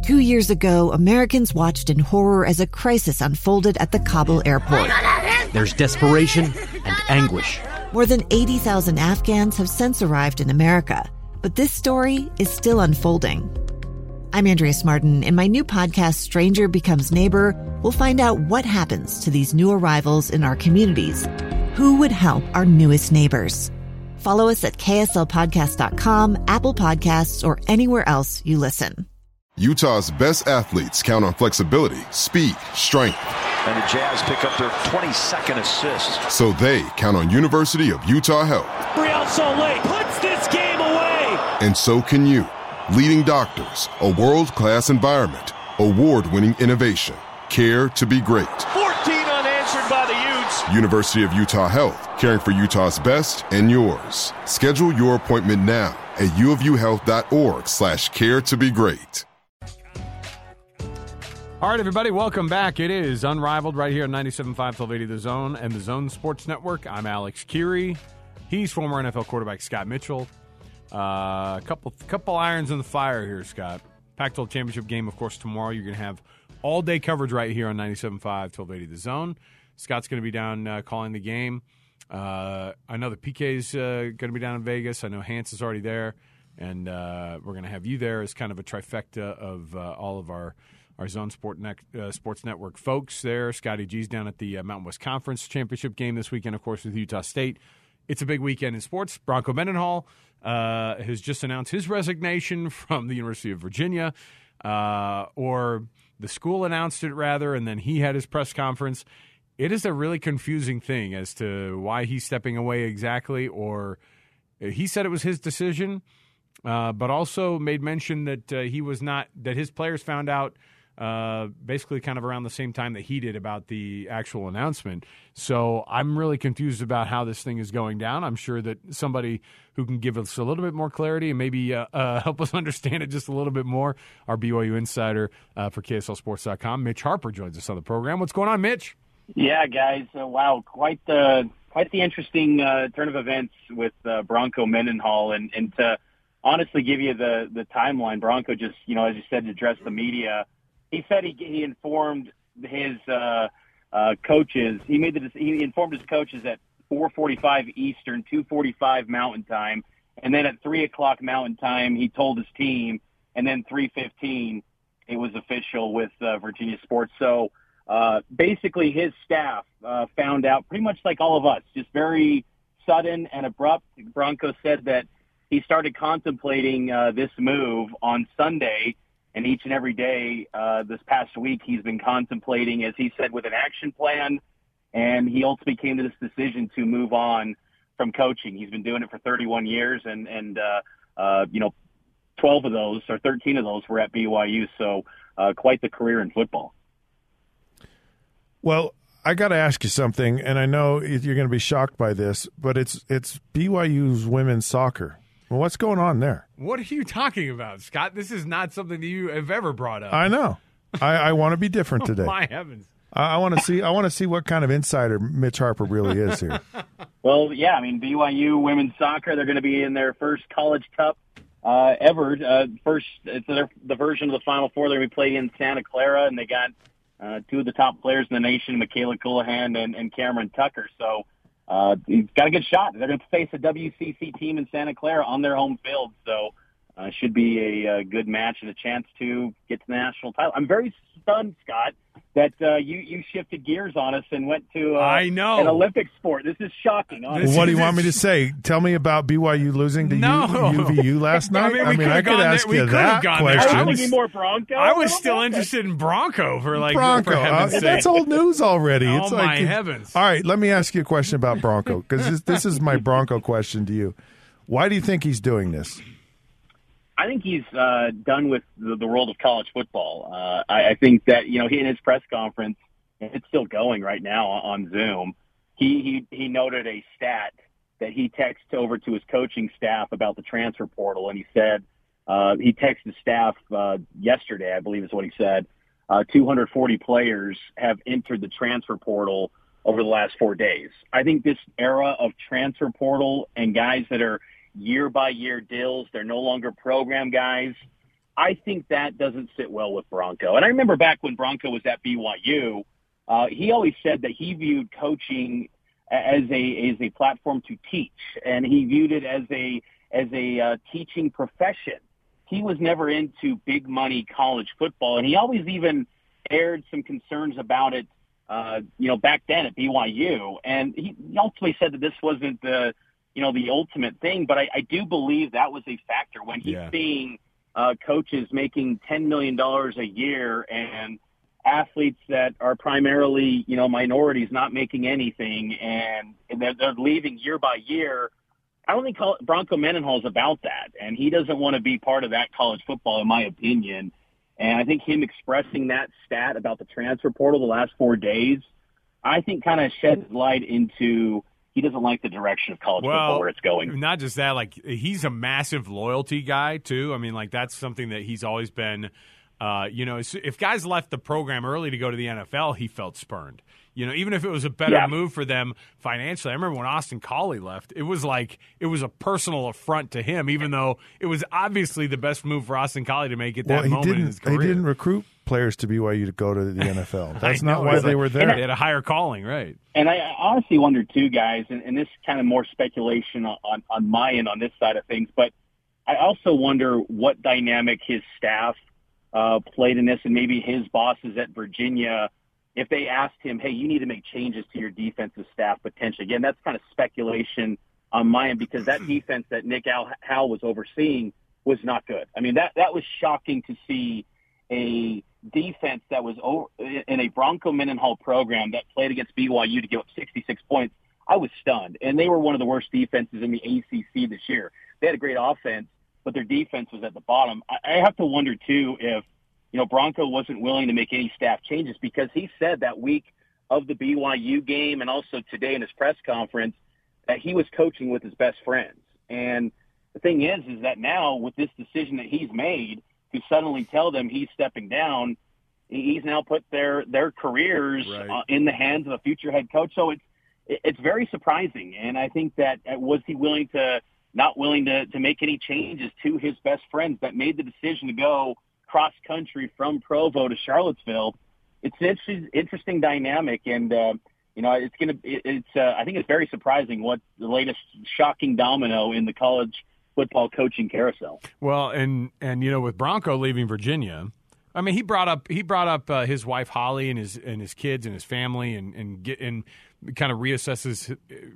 2 years ago, Americans watched in horror as a crisis unfolded at the Kabul airport. There's desperation and anguish. More than 80,000 Afghans have since arrived in America, but this story is still unfolding. I'm Andrea Martin. In my new podcast, Stranger Becomes Neighbor, we'll find out what happens to these new arrivals in our communities. Who would help our newest neighbors? Follow us at kslpodcast.com, Apple Podcasts, or anywhere else you listen. Utah's best athletes count on flexibility, speed, strength. And the Jazz pick up their 22nd assist. So they count on University of Utah Health. Real Soleil puts this game away. And so can you. Leading doctors, a world-class environment, award-winning innovation, care to be great. 14 unanswered by the Utes. University of Utah Health, caring for Utah's best and yours. Schedule your appointment now at uofuhealth.org/care to be great. All right, everybody, welcome back. It is Unrivaled right here on 97.5, 1280 The Zone and the Zone Sports Network. I'm Alex Curie. He's former NFL quarterback Scott Mitchell. A couple irons in the fire here, Scott. Pac-12 championship game, of course, tomorrow. You're going to have all-day coverage right here on 97.5, 1280 The Zone. Scott's going to be down calling the game. I know the PK's going to be down in Vegas. I know Hans is already there. And we're going to have you there as kind of a trifecta of all of our Zone Sports Network folks there. Scotty G's down at the Mountain West Conference Championship game this weekend, of course, with Utah State. It's a big weekend in sports. Bronco Mendenhall has just announced his resignation from the University of Virginia, or the school announced it, rather, and then he had his press conference. It is a really confusing thing as to why he's stepping away exactly, or he said it was his decision, but also made mention that that his players found out basically kind of around the same time that he did about the actual announcement. So I'm really confused about how this thing is going down. I'm sure that somebody who can give us a little bit more clarity and maybe help us understand it just a little bit more, our BYU insider for KSLSports.com, Mitch Harper, joins us on the program. What's going on, Mitch? Yeah, guys. Wow, quite the interesting turn of events with Bronco Mendenhall, and to honestly give you the timeline, Bronco just, as you said, addressed the media. He said he informed his coaches. He informed his coaches at 4:45 Eastern, 2:45 Mountain Time, and then at 3:00 Mountain Time he told his team, and then 3:15 it was official with Virginia Sports. So basically, his staff found out pretty much like all of us, just very sudden and abrupt. Bronco said that he started contemplating this move on Sunday. And each and every day this past week, he's been contemplating, as he said, with an action plan. And he ultimately came to this decision to move on from coaching. He's been doing it for 31 years, and 12 of those or 13 of those were at BYU. So quite the career in football. Well, I got to ask you something, and I know you're going to be shocked by this, but it's BYU's women's soccer. Well, what's going on there? What are you talking about, Scott? This is not something that you have ever brought up. I know. I want to be different today. Oh, my heavens. I want to see what kind of insider Mitch Harper really is here. Well, yeah, I mean, BYU women's soccer, they're going to be in their first College Cup ever. It's the version of the Final Four. They're going to be playing in Santa Clara, and they got two of the top players in the nation, Michaela Coulihan and Cameron Tucker. So he's got a good shot. They're going to face a WCC team in Santa Clara on their home field. So should be a good match and a chance to get to the national title. I'm very stunned, Scott, that you shifted gears on us and went to an Olympic sport. This is shocking. Well, what do you want me to say? Tell me about BYU losing to UVU last night? I mean, I could ask you that question. I was more Bronco. I was still interested in Bronco for Bronco. For heaven's sake. That's old news already. Oh, it's my heavens. All right, let me ask you a question about Bronco, because this is my Bronco question to you. Why do you think he's doing this? I think he's done with the world of college football. I think that, he in his press conference, and it's still going right now on Zoom, he noted a stat that he texted over to his coaching staff about the transfer portal, and he said he texted staff yesterday, I believe is what he said, 240 players have entered the transfer portal over the last 4 days. I think this era of transfer portal and guys that are year-by-year deals, they're no longer program guys. I think that doesn't sit well with Bronco. And I remember back when Bronco was at BYU, he always said that he viewed coaching as a platform to teach, and he viewed it as a teaching profession. He was never into big money college football, and he always even aired some concerns about it, back then at BYU. And he ultimately said that this wasn't the ultimate thing, but I do believe that was a factor when he's seeing coaches making $10 million a year and athletes that are primarily, minorities not making anything, and they're leaving year by year. I don't think Bronco Mendenhall is about that, and he doesn't want to be part of that college football, in my opinion. And I think him expressing that stat about the transfer portal the last 4 days, I think kind of sheds light into he doesn't like the direction of college football where it's going. Not just that, like he's a massive loyalty guy too. I mean, like that's something that he's always been. If guys left the program early to go to the NFL, he felt spurned. Even if it was a better move for them financially. I remember when Austin Collie left, it was a personal affront to him, even though it was obviously the best move for Austin Collie to make at that moment in his career. He didn't recruit players to BYU to go to the NFL. That's not why they were there. They had a higher calling, right? And I honestly wonder, too, guys, and this is kind of more speculation on my end on this side of things, but I also wonder what dynamic his staff played in this, and maybe his bosses at Virginia, if they asked him, hey, you need to make changes to your defensive staff potentially. Again, that's kind of speculation on my end because that defense that Nick Howell was overseeing was not good. I mean, that was shocking to see a defense that was in a Bronco Mendenhall program that played against BYU to give up 66 points. I was stunned. And they were one of the worst defenses in the ACC this year. They had a great offense, but their defense was at the bottom. I have to wonder, too, if Bronco wasn't willing to make any staff changes because he said that week of the BYU game and also today in his press conference that he was coaching with his best friends. And the thing is that now with this decision that he's made to suddenly tell them he's stepping down, he's now put their careers in the hands of a future head coach. So it's very surprising. And I think that was he not willing to make any changes to his best friends that made the decision to go cross country from Provo to Charlottesville. It's an interesting dynamic, and I think it's very surprising what the latest shocking domino in the college football coaching carousel. Well, and with Bronco leaving Virginia, I mean he brought up his wife Holly and his kids and his family and kind of reassesses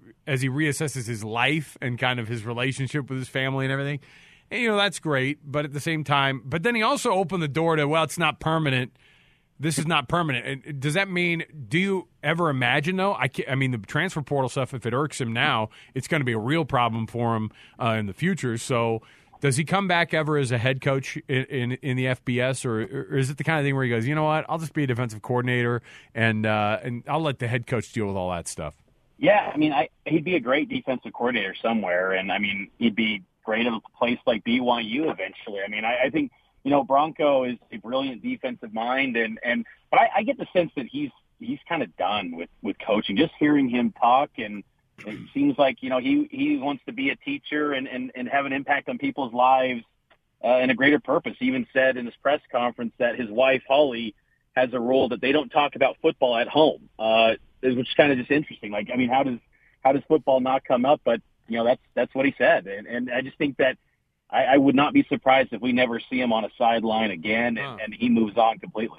his life and kind of his relationship with his family and everything. And, that's great, but at the same time, but then he also opened the door to, it's not permanent. This is not permanent. And does that mean, do you ever imagine, though? I mean, the transfer portal stuff, if it irks him now, it's going to be a real problem for him in the future. So does he come back ever as a head coach in the FBS, or is it the kind of thing where he goes, you know what, I'll just be a defensive coordinator, and I'll let the head coach deal with all that stuff? Yeah, I mean, he'd be a great defensive coordinator somewhere, and, I mean, he'd be great at a place like BYU eventually. I mean, I think, Bronco is a brilliant defensive mind, but I get the sense that he's kind of done with coaching. Just hearing him talk, and it seems like, he wants to be a teacher and have an impact on people's lives and a greater purpose. He even said in his press conference that his wife, Holly, has a rule that they don't talk about football at home, which is kind of just interesting. Like, I mean, how does football not come up? But that's what he said. And I just think that I would not be surprised if we never see him on a sideline again and he moves on completely.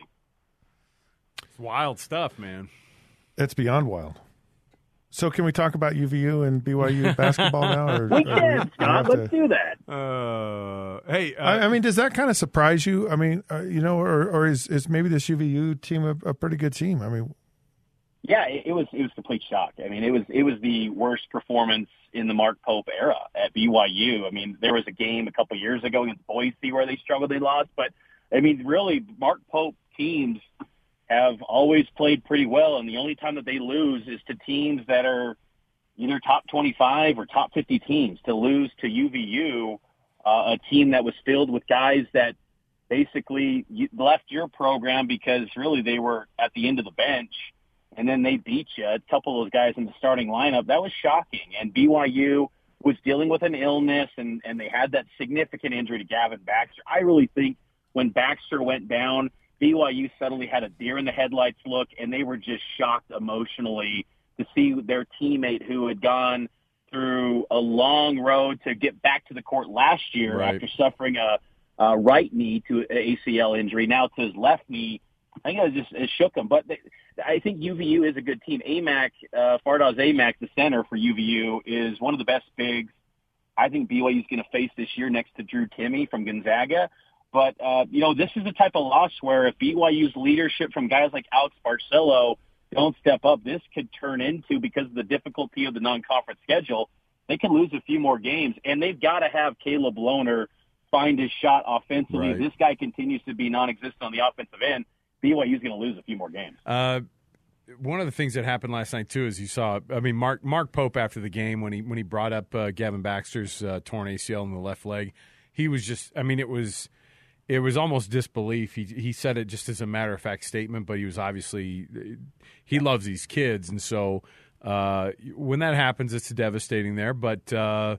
It's wild stuff, man. It's beyond wild. So can we talk about UVU and BYU basketball now? We can, Scott. Let's do that. Hey, I mean, does that kind of surprise you? I mean, or is maybe this UVU team a pretty good team? I mean, yeah, it was complete shock. I mean, it was the worst performance in the Mark Pope era at BYU. I mean, there was a game a couple years ago against Boise where they struggled, they lost. But, I mean, really, Mark Pope teams have always played pretty well, and the only time that they lose is to teams that are either top 25 or top 50 teams. To lose to UVU, a team that was filled with guys that basically left your program because really they were at the end of the bench, and then they beat you, a couple of those guys in the starting lineup. That was shocking. And BYU was dealing with an illness, and they had that significant injury to Gavin Baxter. I really think when Baxter went down, BYU suddenly had a deer in the headlights look, and they were just shocked emotionally to see their teammate who had gone through a long road to get back to the court last year after suffering a right knee to an ACL injury, now to his left knee. I think it shook him. But I think UVU is a good team. Fardaws Aimaq, the center for UVU, is one of the best bigs I think BYU is going to face this year next to Drew Timme from Gonzaga. But, this is the type of loss where if BYU's leadership from guys like Alex Barcelo don't step up, this could turn into, because of the difficulty of the non-conference schedule, they can lose a few more games. And they've got to have Caleb Lohner find his shot offensively. Right. If this guy continues to be non-existent on the offensive end, BYU's going to lose a few more games. One of the things that happened last night, too, is you saw, Mark Pope after the game, when he brought up Gavin Baxter's torn ACL in the left leg, he was just, it was almost disbelief. He said it just as a matter-of-fact statement, but he was obviously – he loves these kids. And so when that happens, it's devastating there. But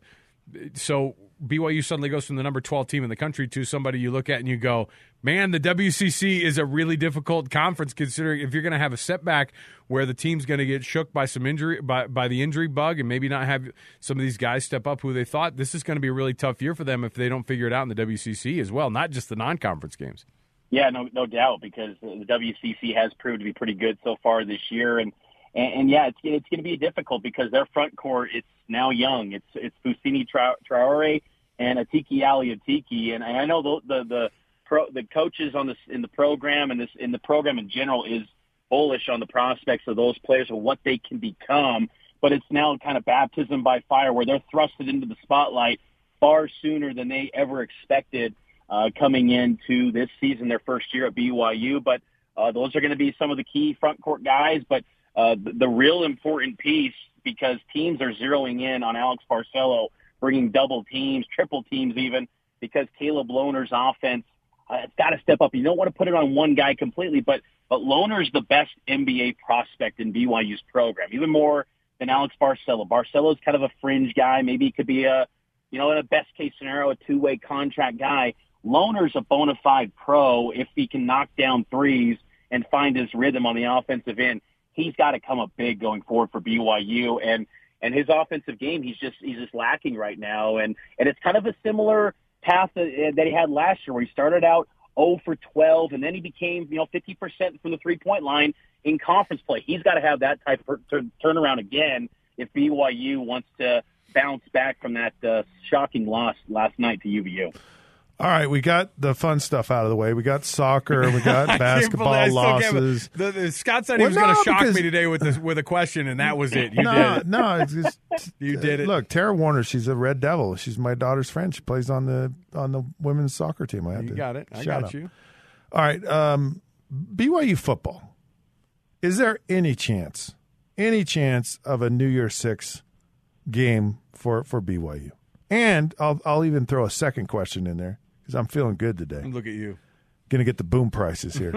so BYU suddenly goes from the number 12 team in the country to somebody you look at and you go, man, the WCC is a really difficult conference, considering if you're going to have a setback where the team's going to get shook by some injury, by the injury bug, and maybe not have some of these guys step up who they thought. This is going to be a really tough year for them if they don't figure it out in the WCC as well, not just the non-conference games. Yeah, no doubt, because the WCC has proved to be pretty good so far this year, and yeah, it's going to be difficult because their front court, it's now young. It's Fousseyni Traore and Atiki Ali Atiki, and I know the coaches in the program and in the program in general is bullish on the prospects of those players and what they can become. But it's now kind of baptism by fire, where they're thrusted into the spotlight far sooner than they ever expected coming into this season, their first year at BYU. But those are going to be some of the key front court guys. But the real important piece, because teams are zeroing in on Alex Barcelo, bringing double teams, triple teams even, because Caleb Lohner's offense, it's got to step up. You don't want to put it on one guy completely, but Lohner's the best NBA prospect in BYU's program, even more than Alex Barcelo. Barcelo's kind of a fringe guy. Maybe he could be in a best case scenario, a two-way contract guy. Lohner's a bona fide pro if he can knock down threes and find his rhythm on the offensive end. He's got to come up big going forward for BYU, and his offensive game, he's just lacking right now, and it's kind of a similar path that he had last year, where he started out 0 for 12, and then he became 50% from the 3-point line in conference play. He's got to have that type of turnaround again if BYU wants to bounce back from that shocking loss last night to UVU. All right, we got the fun stuff out of the way. We got soccer. We got basketball losses. Scott said he was going to shock me today with a question, and that was it. You did it. No, it's just you did it. Look, Tara Warner, she's a Red Devil. She's my daughter's friend. She plays on the women's soccer team. You got it. I got you. All right, BYU football. Is there any chance of a New Year's 6 game for BYU? And I'll even throw a second question in there, because I'm feeling good today. Look at you. Going to get the boom prices here.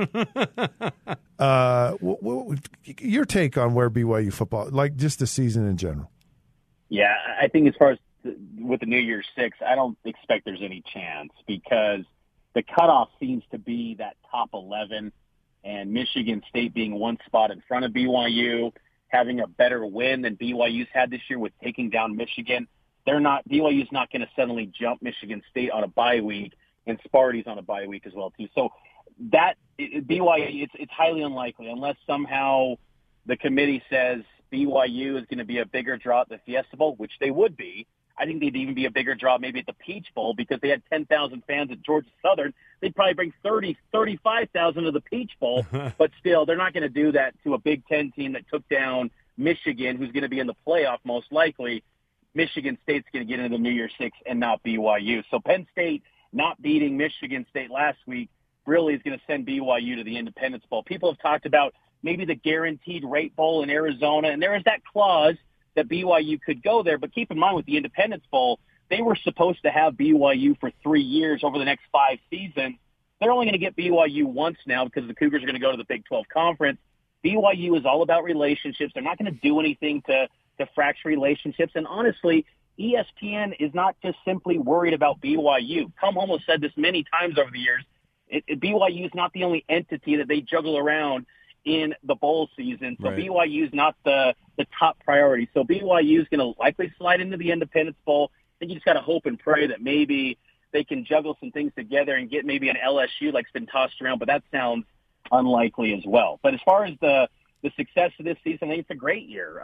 Your take on where BYU football, like just the season in general? Yeah, I think as far as with the New Year's 6, I don't expect there's any chance, because the cutoff seems to be that top 11, and Michigan State being one spot in front of BYU, having a better win than BYU's had this year with taking down Michigan. BYU's not going to suddenly jump Michigan State on a bye week, and Sparty's on a bye week as well too. So BYU, it's highly unlikely, unless somehow the committee says BYU is going to be a bigger draw at the Fiesta Bowl, which they would be. I think they'd even be a bigger draw maybe at the Peach Bowl, because they had 10,000 fans at Georgia Southern. They'd probably bring 35,000 to the Peach Bowl, but still, they're not going to do that to a Big Ten team that took down Michigan, who's going to be in the playoff most likely. Michigan State's going to get into the New Year's 6 and not BYU. So Penn State not beating Michigan State last week really is going to send BYU to the Independence Bowl. People have talked about maybe the Guaranteed Rate Bowl in Arizona, and there is that clause that BYU could go there. But keep in mind, with the Independence Bowl, they were supposed to have BYU for 3 years over the next 5 seasons. They're only going to get BYU once now, because the Cougars are going to go to the Big 12 Conference. BYU is all about relationships. They're not going to do anything to fracture relationships. And honestly, ESPN is not just simply worried about BYU. Come Home has said this many times over the years. BYU is not the only entity that they juggle around in the bowl season. So right. BYU is not the top priority. So BYU is going to likely slide into the Independence Bowl. I think you just got to hope and pray that maybe they can juggle some things together and get maybe an LSU like's been tossed around, but that sounds unlikely as well. But as far as the success of this season, I think it's a great year.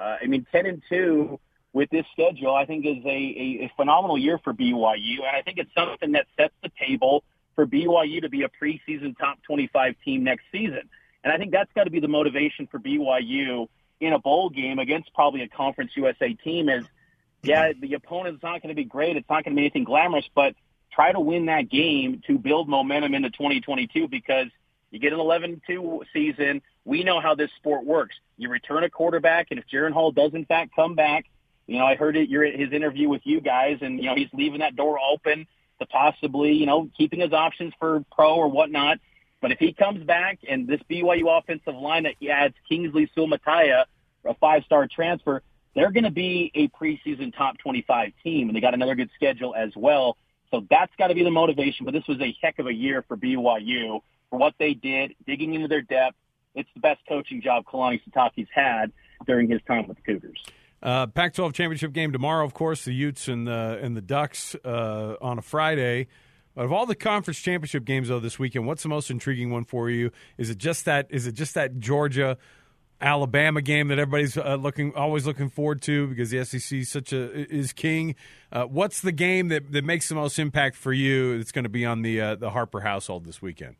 10-2 with this schedule, I think is a phenomenal year for BYU, and I think it's something that sets the table for BYU to be a preseason top 25 team next season. And I think that's got to be the motivation for BYU in a bowl game against probably a Conference USA team is, yeah, the opponent's not going to be great. It's not going to be anything glamorous, but try to win that game to build momentum into 2022 because you get an 11-2 season. We know how this sport works. You return a quarterback, and if Jaren Hall does, in fact, come back, I heard his interview with you guys, and, he's leaving that door open to possibly, keeping his options for pro or whatnot. But if he comes back and this BYU offensive line that adds Kingsley Suamataia, a 5-star transfer, they're going to be a preseason top 25 team, and they got another good schedule as well. So that's got to be the motivation. But this was a heck of a year for BYU for what they did, digging into their depth. It's the best coaching job Kalani Sitake's had during his time with the Cougars. Pac-12 championship game tomorrow, of course, the Utes and the Ducks on a Friday. But of all the conference championship games, though, this weekend, what's the most intriguing one for you? Is it just that Georgia-Alabama game that everybody's always looking forward to because the SEC is king? What's the game that makes the most impact for you that's going to be on the Harper household this weekend?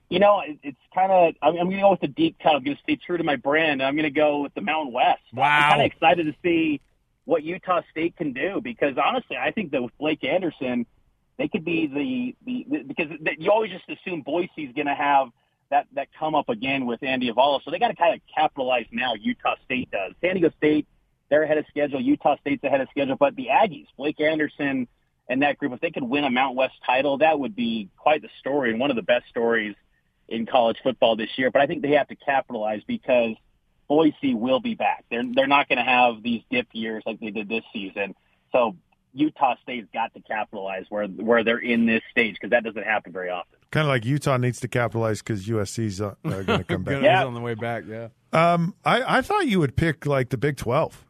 It's kind of – I'm going to go with the deep cut. I'm going to stay true to my brand. I'm going to go with the Mountain West. Wow. I'm kind of excited to see what Utah State can do because, honestly, I think that with Blake Anderson, they could be because you always just assume Boise's going to have that come up again with Andy Avala. So they got to kind of capitalize now. Utah State does. San Diego State, they're ahead of schedule. Utah State's ahead of schedule. But the Aggies, Blake Anderson and that group, if they could win a Mountain West title, that would be quite the story and one of the best stories in college football this year. But I think they have to capitalize because Boise will be back. They're not going to have these dip years like they did this season. So Utah State's got to capitalize where they're in this stage because that doesn't happen very often. Kind of like Utah needs to capitalize because USC's going to come back. Yeah, on the way back. Yeah. I thought you would pick like the Big 12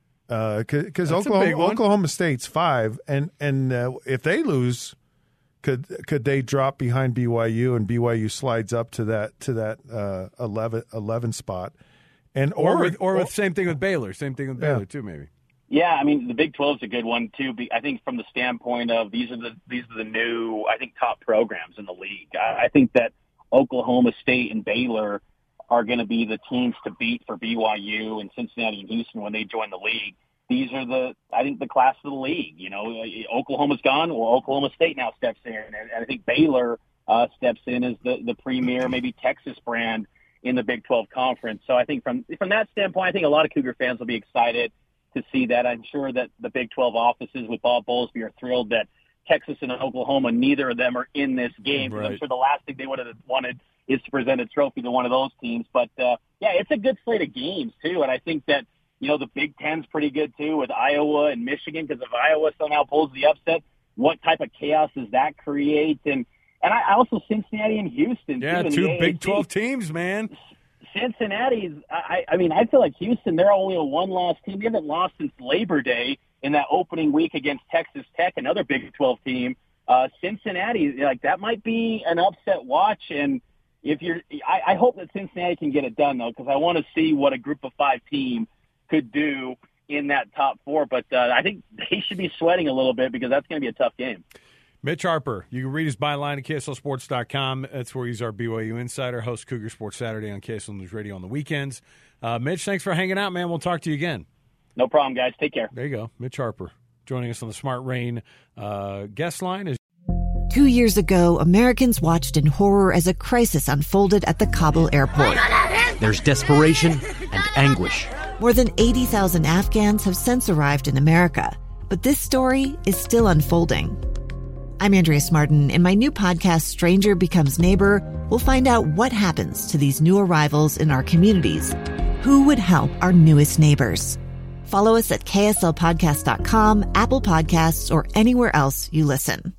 because Oklahoma State's 5, and if they lose, could they drop behind BYU and BYU slides up to that 11 spot, and or same thing with Baylor, too, maybe. Yeah, I mean the Big 12 is a good one too. I think from the standpoint of these are the new top programs in the league. I think that Oklahoma State and Baylor are going to be the teams to beat for BYU and Cincinnati and Houston when they join the league. These are the class of the league. Oklahoma's gone. Well, Oklahoma State now steps in, and I think Baylor steps in as the premier, maybe Texas brand in the Big 12 conference. So I think from that standpoint, I think a lot of Cougar fans will be excited to see that. I'm sure that the Big 12 offices with Bob Bowlesby are thrilled that Texas and Oklahoma, neither of them are in this game. Right. I'm sure the last thing they would have wanted is to present a trophy to one of those teams. But, it's a good slate of games, too. And I think that, the Big Ten's pretty good, too, with Iowa and Michigan, because if Iowa somehow pulls the upset, what type of chaos does that create? And I also Cincinnati and Houston, yeah, too. Two Big 12 teams, man. Cincinnati's, I feel like Houston, they're only a one-loss team. They haven't lost since Labor Day in that opening week against Texas Tech, another Big 12 team. Cincinnati, that might be an upset watch. And I hope that Cincinnati can get it done, though, because I want to see what a group of 5 team could do in that top 4. But I think they should be sweating a little bit because that's going to be a tough game. Mitch Harper, you can read his byline at KSLSports.com. That's where he's our BYU insider, hosts Cougar Sports Saturday on KSL News Radio on the weekends. Mitch, thanks for hanging out, man. We'll talk to you again. No problem, guys. Take care. There you go. Mitch Harper joining us on the Smart Rain guest line. 2 years ago, Americans watched in horror as a crisis unfolded at the Kabul airport. There's desperation and anguish. More than 80,000 Afghans have since arrived in America, but this story is still unfolding. I'm Andrea Smartin. In my new podcast, Stranger Becomes Neighbor, we'll find out what happens to these new arrivals in our communities. Who would help our newest neighbors? Follow us at KSLPodcast.com, Apple Podcasts, or anywhere else you listen.